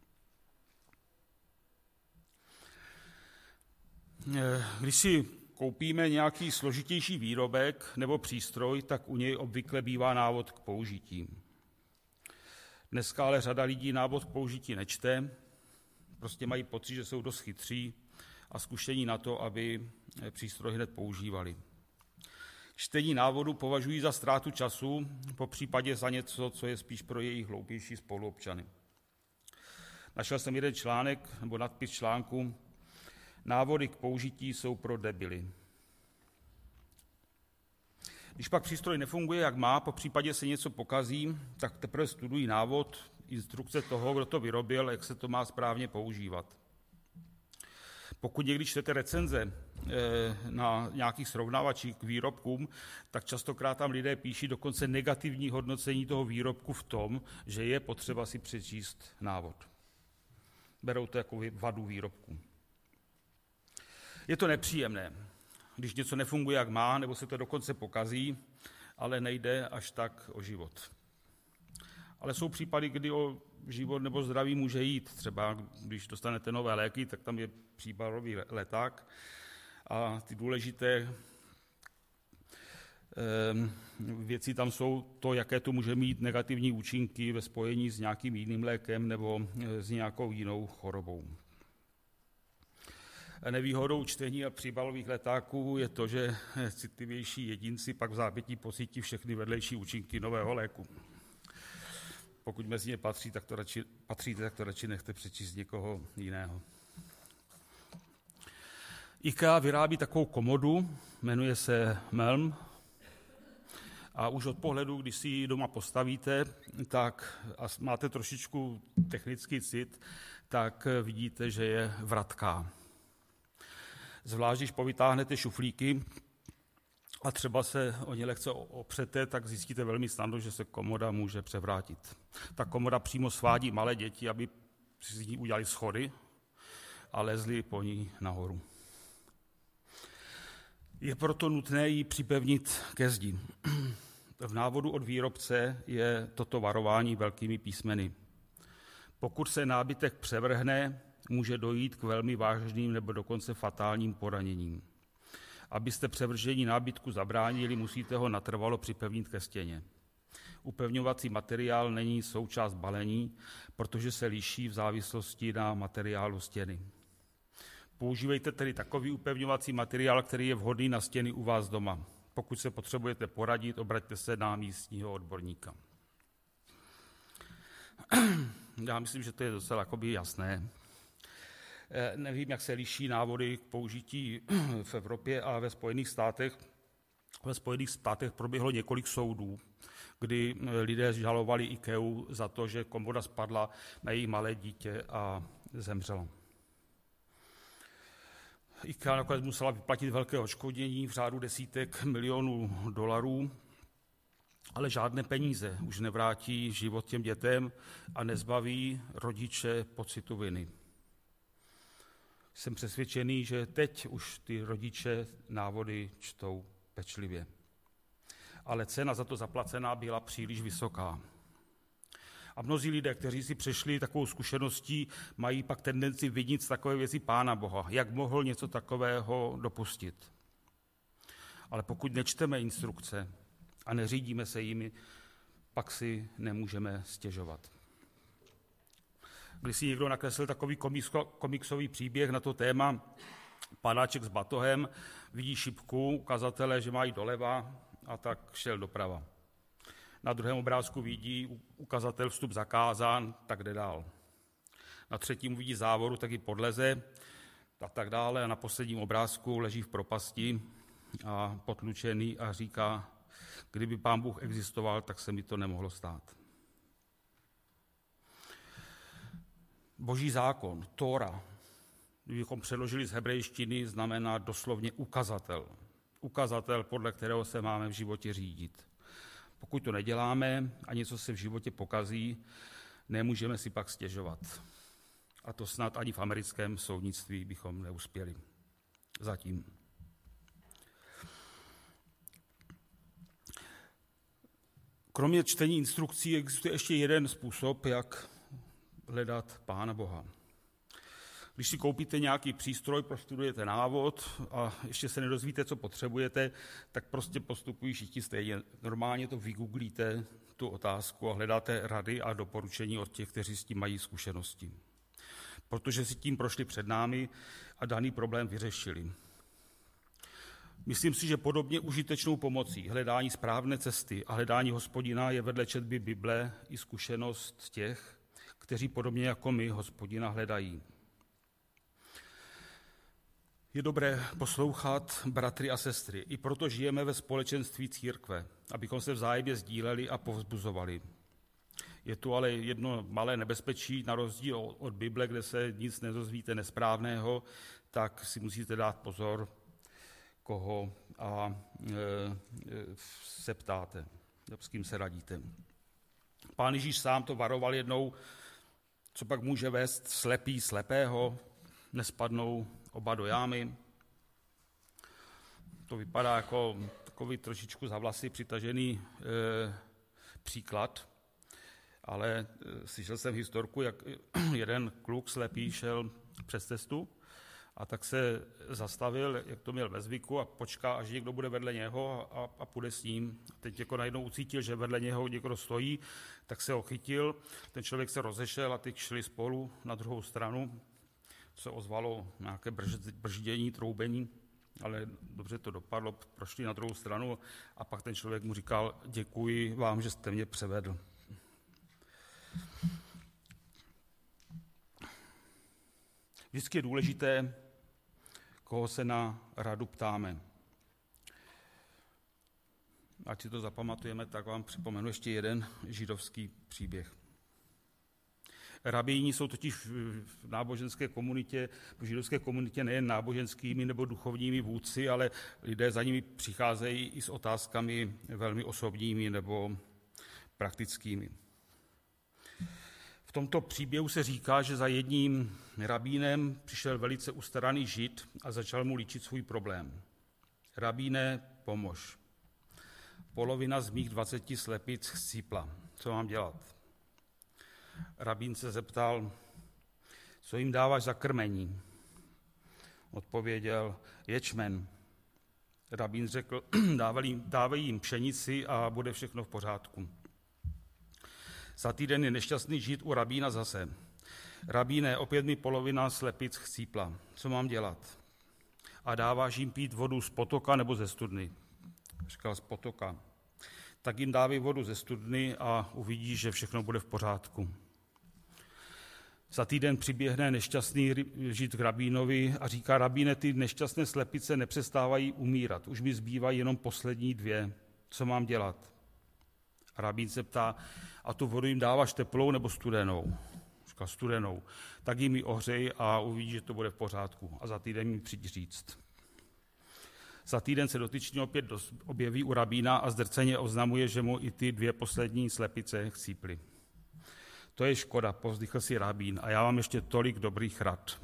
Když si koupíme nějaký složitější výrobek nebo přístroj, tak u něj obvykle bývá návod k použití. Dneska ale řada lidí návod k použití nečte, prostě mají pocit, že jsou dost chytří a zkušení na to, aby přístroj hned používali. Čtení návodu považují za ztrátu času, popřípadě za něco, co je spíš pro jejich hloupější spoluobčany. Našel jsem jeden článek nebo nadpis článku: Návody k použití jsou pro debily. Když pak přístroj nefunguje, jak má, popřípadě se něco pokazí, tak teprve studují návod, instrukce toho, kdo to vyrobil, jak se to má správně používat. Pokud někdy čtete recenze na nějakých srovnávačích k výrobkům, tak častokrát tam lidé píší dokonce negativní hodnocení toho výrobku v tom, že je potřeba si přečíst návod. Berou to jako vadu výrobku. Je to nepříjemné, když něco nefunguje, jak má, nebo se to dokonce pokazí, ale nejde až tak o život. Ale jsou případy, kdy o život nebo zdraví může jít. Třeba když dostanete nové léky, tak tam je příbalový leták a ty důležité věci tam jsou to, jaké to může mít negativní účinky ve spojení s nějakým jiným lékem nebo s nějakou jinou chorobou. Nevýhodou čtení a příbalových letáků je to, že citlivější jedinci pak v zápětí pocítí všechny vedlejší účinky nového léku. Pokud mezi ně patříte, tak to radši nechte přečíst někoho jiného. IKEA vyrábí takovou komodu, jmenuje se Melm, a už od pohledu, když si ji doma postavíte, tak a máte trošičku technický cit, tak vidíte, že je vratká. Zvlášť, když povytáhnete šuflíky a třeba se o ně lehce opřete, tak zjistíte velmi snadno, že se komoda může převrátit. Ta komoda přímo svádí malé děti, aby si z ní udělali schody a lezli po ní nahoru. Je proto nutné ji připevnit ke zdi. V návodu od výrobce je toto varování velkými písmeny. Pokud se nábytek převrhne, může dojít k velmi vážným nebo dokonce fatálním poraněním. Abyste převržení nábytku zabránili, musíte ho natrvalo připevnit ke stěně. Upevňovací materiál není součást balení, protože se liší v závislosti na materiálu stěny. Používejte tedy takový upevňovací materiál, který je vhodný na stěny u vás doma. Pokud se potřebujete poradit, obraťte se na místního odborníka. Já myslím, že to je docela jasné. Nevím, jak se liší návody k použití v Evropě a ve Spojených státech. Ve Spojených státech proběhlo několik soudů, kdy lidé žalovali IKEA za to, že komoda spadla na její malé dítě a zemřela. IKEA nakonec musela vyplatit velké odškodnění v řádu desítek milionů dolarů, ale žádné peníze už nevrátí život těm dětem a nezbaví rodiče pocitu viny. Jsem přesvědčený, že teď už ty rodiče návody čtou pečlivě. Ale cena za to zaplacená byla příliš vysoká. A mnozí lidé, kteří si přešli takovou zkušeností, mají pak tendenci vinit z takové věci Pána Boha. Jak mohl něco takového dopustit? Ale pokud nečteme instrukce a neřídíme se jimi, pak si nemůžeme stěžovat. Když si někdo nakreslil takový komiksový příběh na to téma padáček s batohem, vidí šipku ukazatele, že má jít doleva, a tak šel doprava. Na druhém obrázku vidí ukazatel vstup zakázán, tak jde dál. Na třetím vidí závoru, tak ji podleze a tak dále. A na posledním obrázku leží v propasti a potlučený a říká, kdyby Pán Bůh existoval, tak se mi to nemohlo stát. Boží zákon, Tóra, kdybychom přeložili z hebrejštiny, znamená doslovně ukazatel. Ukazatel, podle kterého se máme v životě řídit. Pokud to neděláme a něco se v životě pokazí, nemůžeme si pak stěžovat. A to snad ani v americkém soudnictví bychom neuspěli. Zatím. Kromě čtení instrukcí existuje ještě jeden způsob, jak hledat Pána Boha. Když si koupíte nějaký přístroj, prostudujete návod a ještě se nedozvíte, co potřebujete, tak prostě postupují všichni stejně. Normálně to vygooglíte, tu otázku, a hledáte rady a doporučení od těch, kteří s tím mají zkušenosti. Protože si tím prošli před námi a daný problém vyřešili. Myslím si, že podobně užitečnou pomocí hledání správné cesty a hledání Hospodina je vedle četby Bible i zkušenost těch, kteří podobně jako my Hospodina hledají. Je dobré poslouchat bratry a sestry, i proto žijeme ve společenství církve, abychom se vzájemně sdíleli a povzbuzovali. Je tu ale jedno malé nebezpečí, na rozdíl od Bible, kde se nic nedozvíte nesprávného, tak si musíte dát pozor, koho se ptáte, s kým se radíte. Pán Ježíš sám to varoval jednou, co pak může vést slepý slepého, nespadnou oba do jámy. To vypadá jako takový trošičku za vlasy přitažený příklad, ale slyšel jsem historku, jak jeden kluk slepý šel přes cestu a tak se zastavil, jak to měl ve zvyku, a počká, až někdo bude vedle něho a půjde s ním. Teď jako najednou ucítil, že vedle něho někdo stojí, tak se ho chytil, ten člověk se rozešel a teď šli spolu na druhou stranu. Se ozvalo nějaké brždění, troubení, ale dobře to dopadlo, prošli na druhou stranu a pak ten člověk mu říkal, děkuji vám, že jste mě převedl. Vždycky je důležité, koho se na radu ptáme. Ať si to zapamatujeme, tak vám připomenu ještě jeden židovský příběh. Rabíni jsou totiž v náboženské komunitě, v židovské komunitě nejen náboženskými nebo duchovními vůdci, ale lidé za nimi přicházejí i s otázkami velmi osobními nebo praktickými. V tomto příběhu se říká, že za jedním rabínem přišel velice ustaraný žid a začal mu líčit svůj problém. Rabíne, pomož. Polovina z mých 20 slepic chcípla. Co mám dělat? Rabín se zeptal, co jim dáváš za krmení? Odpověděl, ječmen. Rabín řekl, dávej jim pšenici a bude všechno v pořádku. Za týden je nešťastný žít u rabína zase. Rabíne, opět mi polovina slepic chcípla. Co mám dělat? A dáváš jim pít vodu z potoka nebo ze studny? Říkal z potoka. Tak jim dávej vodu ze studny a uvidíš, že všechno bude v pořádku. Za týden přiběhne nešťastný žid k rabínovi a říká, rabíne, ty nešťastné slepice nepřestávají umírat. Už mi zbývají jenom poslední 2. Co mám dělat? A rabín se ptá, a tu vodu jim dáváš teplou nebo studenou? Říká, studenou. Tak jim ji ohřej a uvidíš, že to bude v pořádku. A za týden mi přijď říct. Za týden se dotyčný opět objeví u rabína a zdrceně oznamuje, že mu i ty 2 poslední slepice chcíply. To je škoda, povzdychl si rabín, a já mám ještě tolik dobrých rad.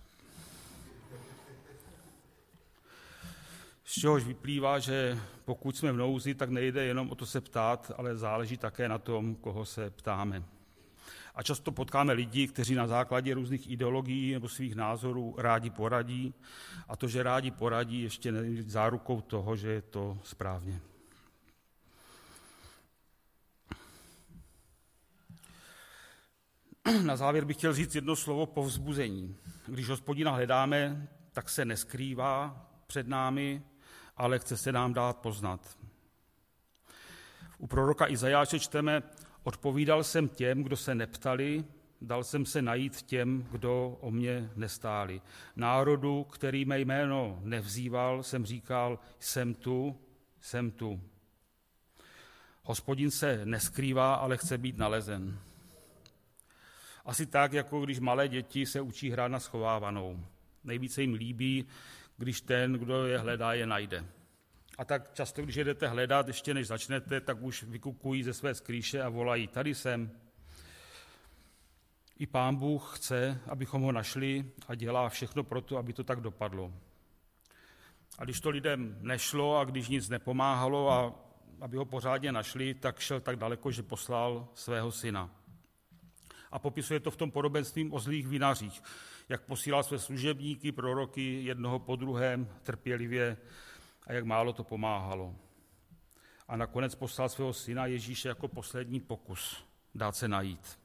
Z čehož vyplývá, že pokud jsme v nouzi, tak nejde jenom o to se ptát, ale záleží také na tom, koho se ptáme. A často potkáme lidi, kteří na základě různých ideologií nebo svých názorů rádi poradí, a to, že rádi poradí, ještě není zárukou toho, že je to správně. Na závěr bych chtěl říct jedno slovo povzbuzení. Když Hospodina hledáme, tak se neskrývá před námi, ale chce se nám dát poznat. U proroka Izajáše čteme, odpovídal jsem těm, kdo se neptali, dal jsem se najít těm, kdo o mě nestáli. Národu, který mé jméno nevzýval, jsem říkal, jsem tu. Hospodin se neskrývá, ale chce být nalezen. Asi tak, jako když malé děti se učí hrát na schovávanou. Nejvíce jim líbí, když ten, kdo je hledá, je najde. A tak často, když jdete hledat, ještě než začnete, tak už vykukují ze své skrýše a volají, tady jsem. I Pán Bůh chce, abychom ho našli a dělá všechno pro to, aby to tak dopadlo. A když to lidem nešlo a když nic nepomáhalo a aby ho pořádně našli, tak šel tak daleko, že poslal svého syna. A popisuje to v tom podobenství o zlých vinařích, jak posílal své služebníky, proroky, jednoho po druhém, trpělivě, a jak málo to pomáhalo. A nakonec poslal svého syna Ježíše jako poslední pokus dát se najít.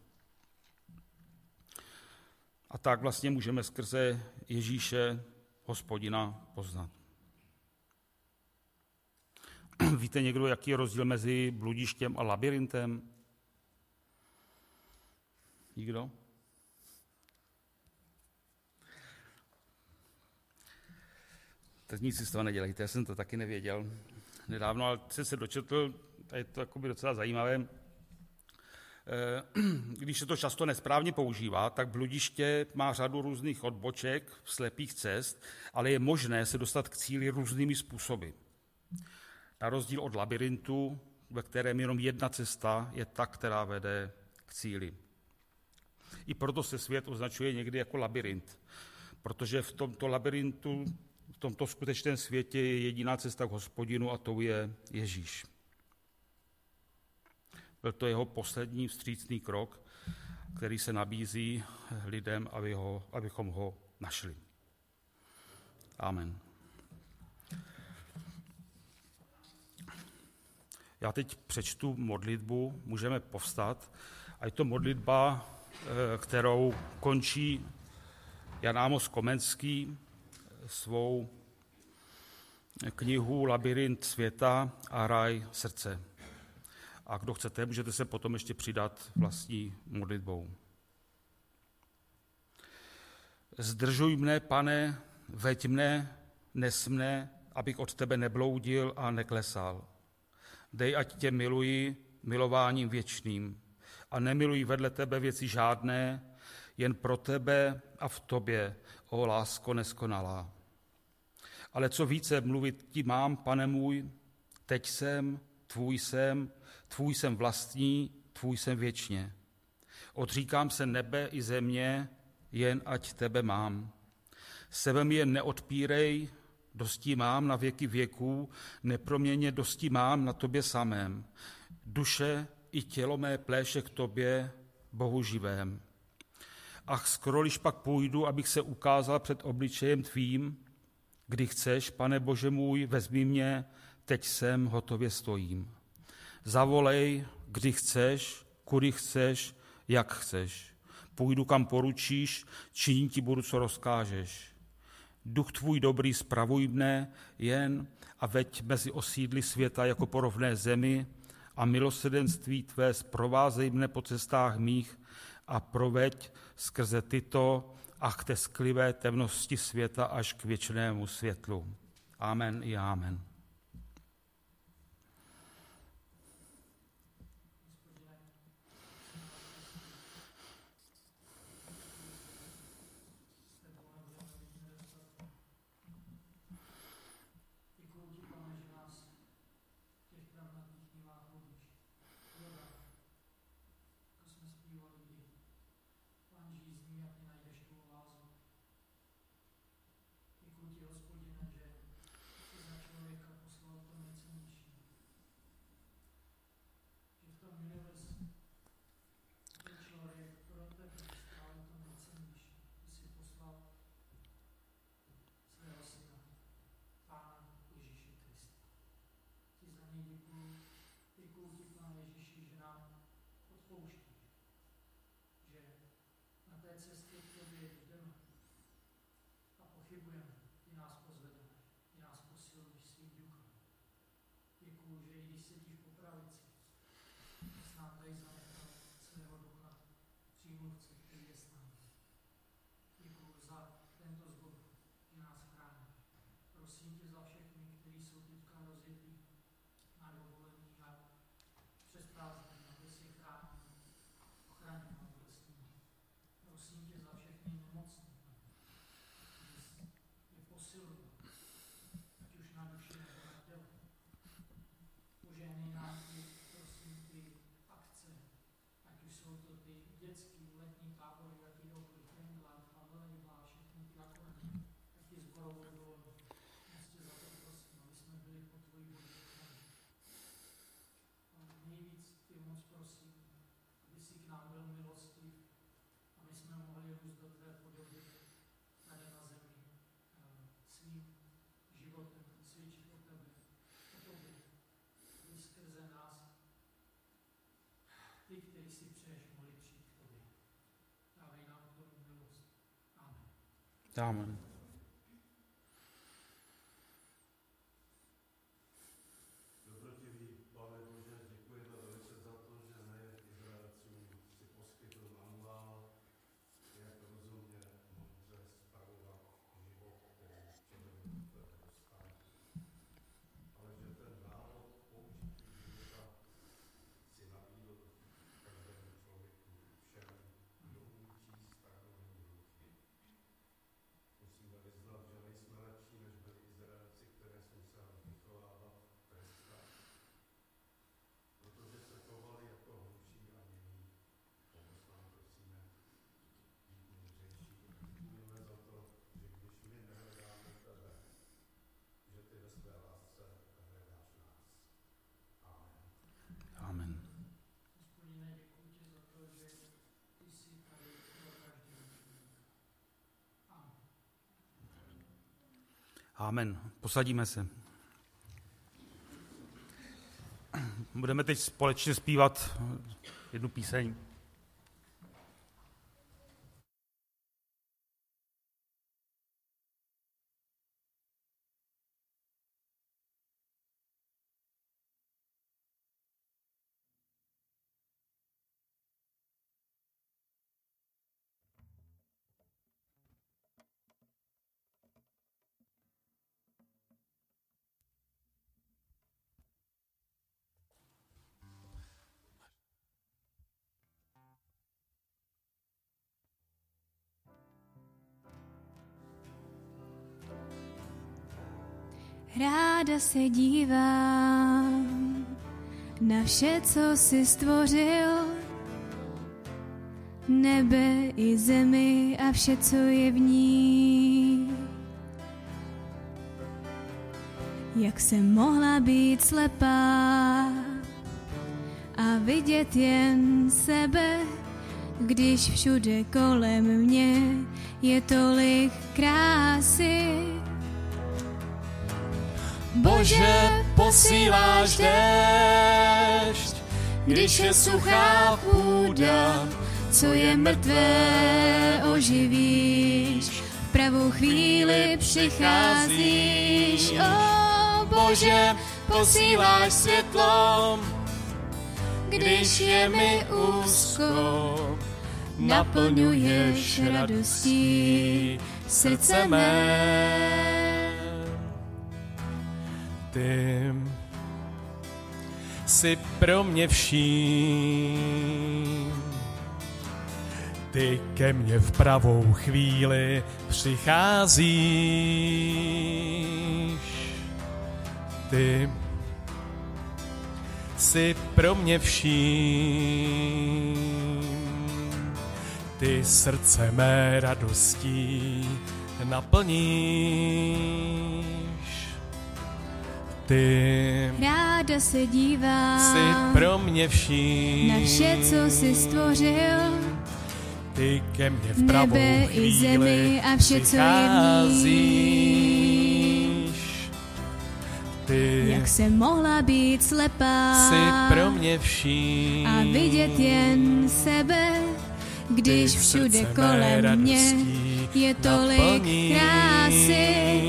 A tak vlastně můžeme skrze Ježíše Hospodina poznat. Víte někdo, jaký je rozdíl mezi bludištěm a labirintem? Nikdo? Tak nic si z toho nedělejte, já jsem to taky nevěděl nedávno, ale jsem se dočetl, a je to jakoby docela zajímavé, když se to často nesprávně používá, tak bludiště má řadu různých odboček, slepých cest, ale je možné se dostat k cíli různými způsoby. Na rozdíl od labirintu, ve kterém jenom jedna cesta je ta, která vede k cíli. I proto se svět označuje někdy jako labirint, protože v tomto labirintu, v tomto skutečném světě je jediná cesta k Hospodinu a tou je Ježíš. Byl to jeho poslední vstřícný krok, který se nabízí lidem, abychom ho našli. Amen. Já teď přečtu modlitbu, můžeme povstat. A je to modlitba, kterou končí Jan Amos Komenský svou knihu Labirint světa a ráj srdce. A kdo chcete, můžete se potom ještě přidat vlastní modlitbou. Zdržuj mne, Pane, veď mne, nes mne, abych od tebe nebloudil a neklesal. Dej, ať tě miluji milováním věčným a nemiluji vedle tebe věci žádné, jen pro tebe a v tobě, ó lásko neskonalá. Ale co více mluvit ti mám, Pane můj, teď jsem, tvůj jsem vlastní, tvůj jsem věčně. Odříkám se nebe i země, jen ať tebe mám. Sebe mi jen neodpírej, Dosti mám na věky věků, neproměnně dosti mám na tobě samém. Duše i tělo mé pléše k tobě, Bohu živém. Ach, skroliš pak půjdu, abych se ukázal před obličejem tvým, kdy chceš, Pane Bože můj, vezmi mě, teď jsem, hotově stojím. Zavolej, kdy chceš, kudy chceš, jak chceš. Půjdu, kam poručíš, činím ti budu, co rozkážeš. Duch tvůj dobrý spravuj mne jen a veď mezi osídly světa jako po rovné zemi a milosrdenství tvé zprovázej mne po cestách mých a proveď skrze tyto a k té sklivé temnosti světa až k věčnému světlu. Amen i amen. Amen. Amen. Posadíme se. Budeme teď společně zpívat jednu píseň. Ráda se dívám na vše, co jsi stvořil, nebe i zemi a vše, co je v ní. Jak jsem mohla být slepá a vidět jen sebe, když všude kolem mě je tolik krásy. Bože, posíláš déšť, když je suchá půda, Co je mrtvé, oživíš, v pravou chvíli přicházíš. O Bože, posíláš světlo, když je mi úzko, naplňuješ radostí srdce mé. Ty jsi pro mě vším, ty ke mně v pravou chvíli přicházíš. Ty jsi pro mě vším, ty srdce mé radostí naplníš. Ty ráda se dívám jsi pro mě vším, na vše, co jsi stvořil, ty ke mně v pravou nebe chvíli i zemi a vše, co je v ní. Ty Jak jsem mohla být slepá jsi pro mě vším a vidět jen sebe, když všude kolem mě je tolik krásy.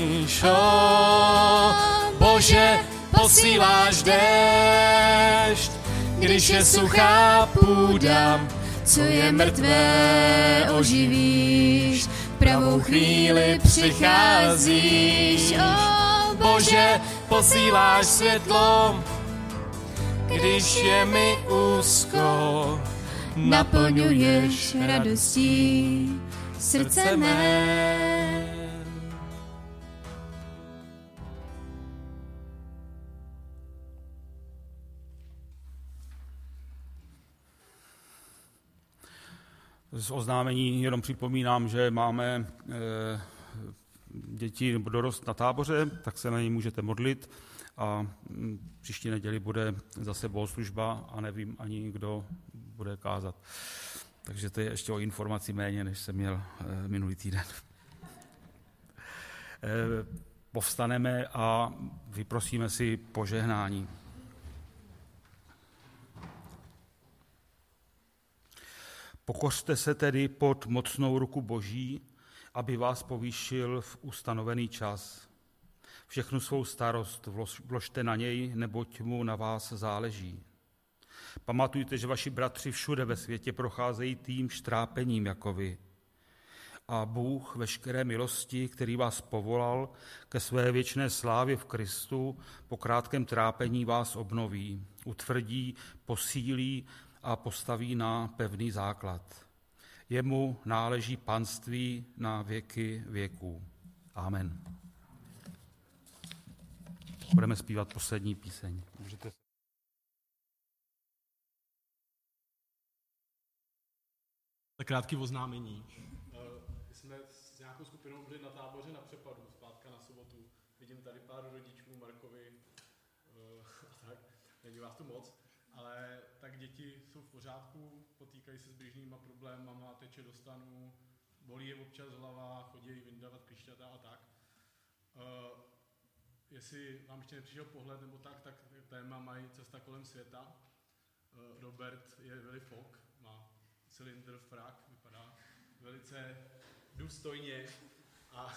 Bože, posíláš déšť, když je suchá půda, Co je mrtvé, oživíš, v pravou chvíli přicházíš. O Bože, posíláš světlo, když je mi úzko, naplňuješ radostí srdce mé. Z oznámení jenom připomínám, že máme děti nebo dorost na táboře, tak se na něj můžete modlit a příští neděli bude zase bohoslužba a nevím ani, kdo bude kázat. Takže to je ještě o informaci méně, než jsem měl minulý týden. Povstaneme a vyprosíme si požehnání. Pokořte se tedy pod mocnou ruku Boží, aby vás povýšil v ustanovený čas. Všechnu svou starost vložte na něj, neboť mu na vás záleží. Pamatujte, že vaši bratři všude ve světě procházejí týmž trápením jako vy. A Bůh veškeré milosti, který vás povolal ke své věčné slávě v Kristu, po krátkém trápení vás obnoví, utvrdí, posílí a postaví na pevný základ. Jemu náleží panství na věky věků. Amen. Budeme zpívat poslední píseň. Můžete... Tak krátký oznámení. My jsme s nějakou skupinou byli na táboře na Přepadu, zpátka na sobotu. Vidím tady pár rodičů, Markovi a tak. Není vás tu moc, ale tak děti jsou v pořádku, potýkají se s běžnýma problémama, teče do stanu, bolí je občas hlava, chodí vyndavat klišťata a tak. Jestli vám ještě nepřišel pohled nebo tak téma mají Cesta kolem světa. Robert je Willy Fogg, má cylindr, frak, vypadá velice důstojně a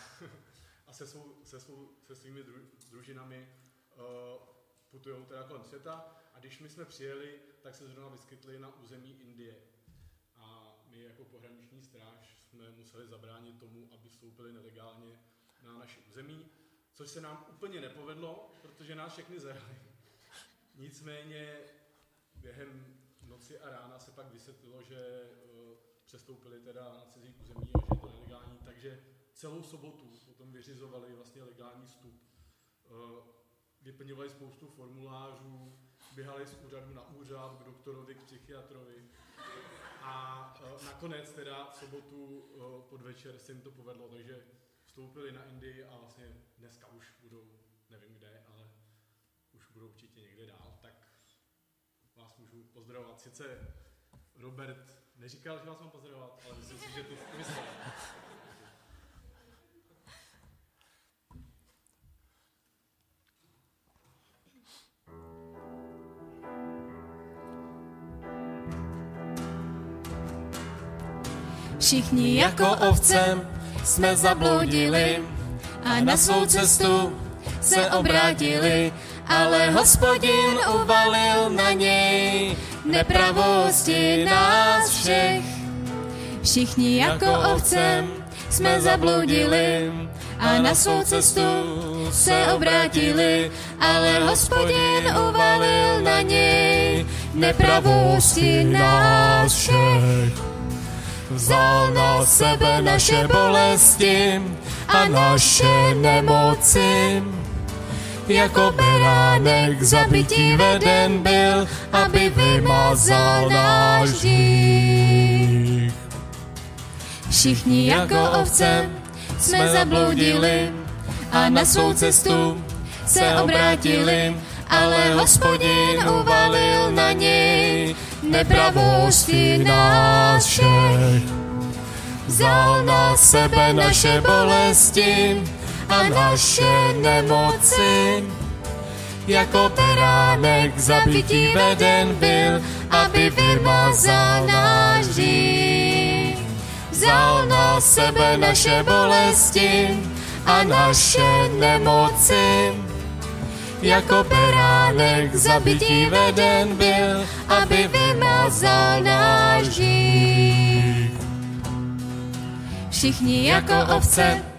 se svými družinami putujou teda kolem světa. A když my jsme přijeli, tak se zrovna vyskytli na území Indie. A my jako pohraniční stráž jsme museli zabránit tomu, aby vstoupili nelegálně na naše území, což se nám úplně nepovedlo, protože nás všechny zajali. Nicméně během noci a rána se pak vysvětlilo, že přestoupili teda na cizí území a že je to nelegální, takže celou sobotu potom vyřizovali vlastně legální vstup. Vyplňovali spoustu formulářů, běhali z úřadu na úřad, k doktorovi, k psychiatrovi a nakonec teda v sobotu podvečer se jim to povedlo, takže vstoupili na Indii a vlastně dneska už budou, nevím kde, ale budu určitě někde dál, tak vás můžu pozdravovat. Sice Robert neříkal, že vás mám pozdravovat, ale myslím si, že to myslel. Všichni jako ovce jsme zabloudili a na svou cestu se obrátili, ale Hospodin uvalil na něj nepravosti nás všech. Všichni jako ovce jsme zabloudili a na svou cestu se obrátili, ale Hospodin uvalil na něj nepravosti nás všech. Vzal na sebe naše bolesti a naše nemoci. Jako beránek zabití veden byl, aby vymazal náš hřích. Všichni jako ovce jsme zabloudili a na svou cestu se obrátili, ale Hospodin uvalil na něj nepravosti nás všech. Vzal na sebe naše bolesti a naše nemoci. Jako beránek zabití veden byl, aby vymazal náš hřích. Vzal na sebe naše bolesti a naše nemoci. Jako beránek zabití veden byl, aby vymazal náš hřích. Všichni jako ovce